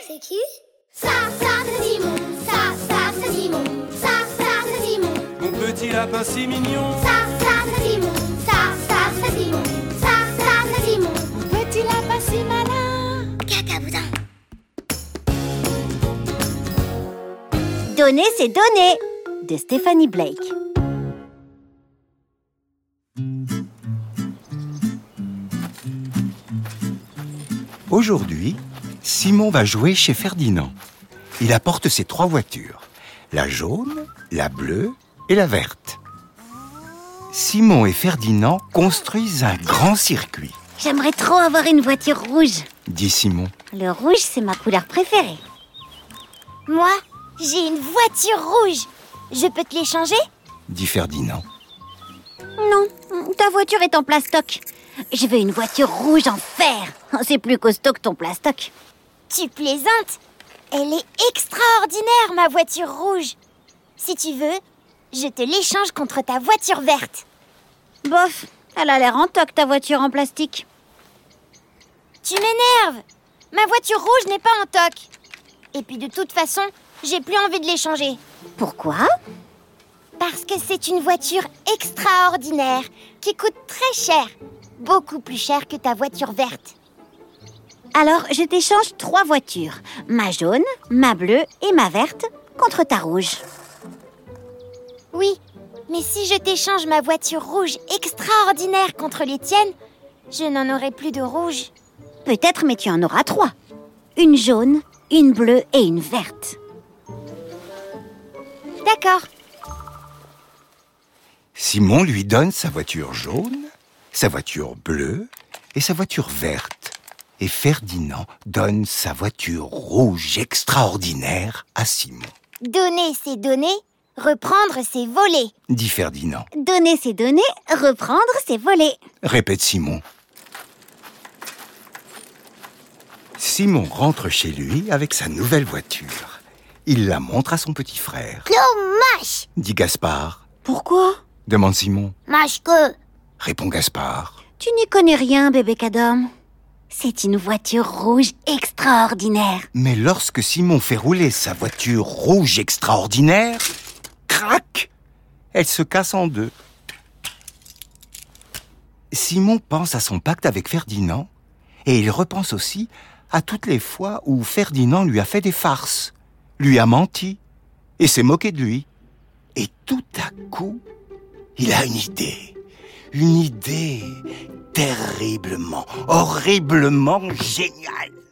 c'est qui? Ça c'est Simon. Ça c'est Simon. Ça c'est Simon. Mon petit lapin si mignon. Ça c'est Simon. Ça c'est Simon. Ça c'est Simon. Mon petit lapin si malin. Cacaboudin. Donner, c'est donner de Stéphanie Blake. Aujourd'hui, Simon va jouer chez Ferdinand. Il apporte ses 3 voitures, la jaune, la bleue et la verte. Simon et Ferdinand construisent un grand circuit, J'aimerais trop avoir une voiture rouge. dit Simon. Le rouge, c'est ma couleur préférée. Moi, j'ai une voiture rouge. Je peux te l'échanger? Dit Ferdinand. Non, ta voiture est en plastoc. Je veux une voiture rouge en fer. C'est plus costaud que ton plastoc. Tu plaisantes? Elle est extraordinaire, ma voiture rouge. Si tu veux, je te l'échange contre ta voiture verte. Bof, elle a l'air en toc, ta voiture en plastique. Tu m'énerves. Ma voiture rouge n'est pas en toc. Et puis de toute façon, j'ai plus envie de l'échanger. Pourquoi? Parce que c'est une voiture extraordinaire qui coûte très cher. Beaucoup plus cher que ta voiture verte. Alors, je t'échange 3 voitures. Ma jaune, ma bleue et ma verte contre ta rouge. Oui, mais si je t'échange ma voiture rouge extraordinaire contre les tiennes, je n'en aurai plus de rouge. Peut-être, mais tu en auras 3. Une jaune, une bleue et une verte. D'accord. Simon lui donne sa voiture jaune, sa voiture bleue et sa voiture verte. Et Ferdinand donne sa voiture rouge extraordinaire à Simon. Donner, c'est donner. Reprendre, c'est voler. Dit Ferdinand. Donner, c'est donner. Reprendre, c'est voler. Répète Simon. Simon rentre chez lui avec sa nouvelle voiture. Il la montre à son petit frère. Clomache. Dit Gaspard. Pourquoi? Demande Simon. Mâche que. Répond Gaspard. Tu n'y connais rien, bébé Cadom. C'est une voiture rouge extraordinaire. Mais lorsque Simon fait rouler sa voiture rouge extraordinaire, crac, elle se casse en 2. Simon pense à son pacte avec Ferdinand et il repense aussi à toutes les fois où Ferdinand lui a fait des farces, lui a menti et s'est moqué de lui. Et tout à coup, il a une idée terriblement, horriblement géniale.